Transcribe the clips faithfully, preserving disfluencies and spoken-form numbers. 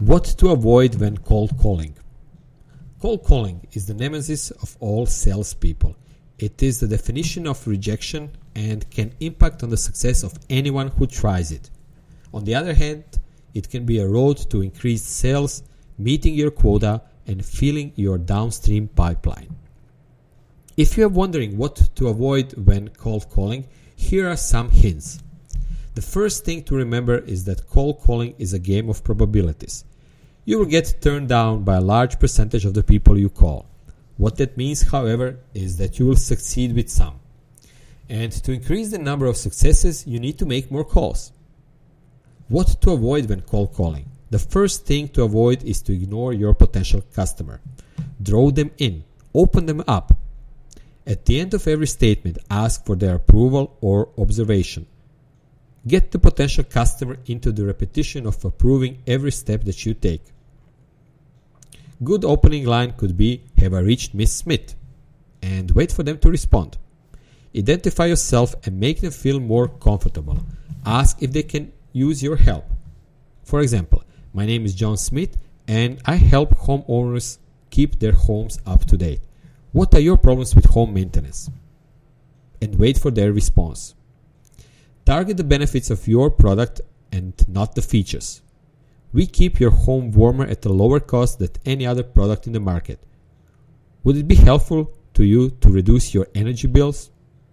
What to avoid when cold calling? Cold calling is the nemesis of all salespeople. It is the definition of rejection and can impact on the success of anyone who tries it. On the other hand, it can be a road to increased sales, meeting your quota, and filling your downstream pipeline. If you are wondering what to avoid when cold calling, here are some hints. The first thing to remember is that cold calling is a game of probabilities. You will get turned down by a large percentage of the people you call. What that means, however, is that you will succeed with some. And to increase the number of successes, you need to make more calls. What to avoid when cold calling? The first thing to avoid is to ignore your potential customer. Draw them in. Open them up. At the end of every statement, ask for their approval or observation. Get the potential customer into the repetition of approving every step that you take. Good opening line could be, "Have I reached Miss Smith?" And wait for them to respond. Identify yourself and make them feel more comfortable. Ask if they can use your help. For example, "My name is John Smith and I help homeowners keep their homes up to date. What are your problems with home maintenance?" And wait for their response. Target the benefits of your product and not the features. We keep your home warmer at a lower cost than any other product in the market. Would it be helpful to you to reduce your energy bills?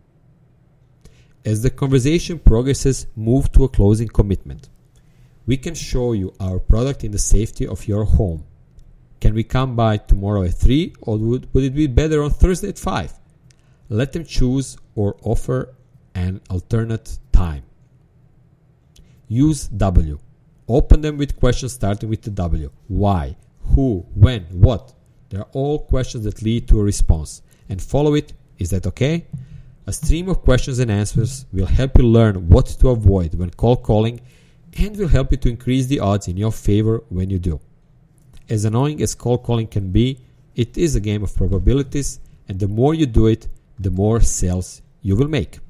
As the conversation progresses, move to a closing commitment. We can show you our product in the safety of your home. Can we come by tomorrow at three, or would, would it be better on Thursday at five? Let them choose or offer an alternate time. Use W. Open them with questions starting with the W. Why? Who? When? What? They are all questions that lead to a response. And follow it. Is that okay? A stream of questions and answers will help you learn what to avoid when cold calling and will help you to increase the odds in your favor when you do. As annoying as cold calling can be, it is a game of probabilities, and the more you do it, the more sales you will make.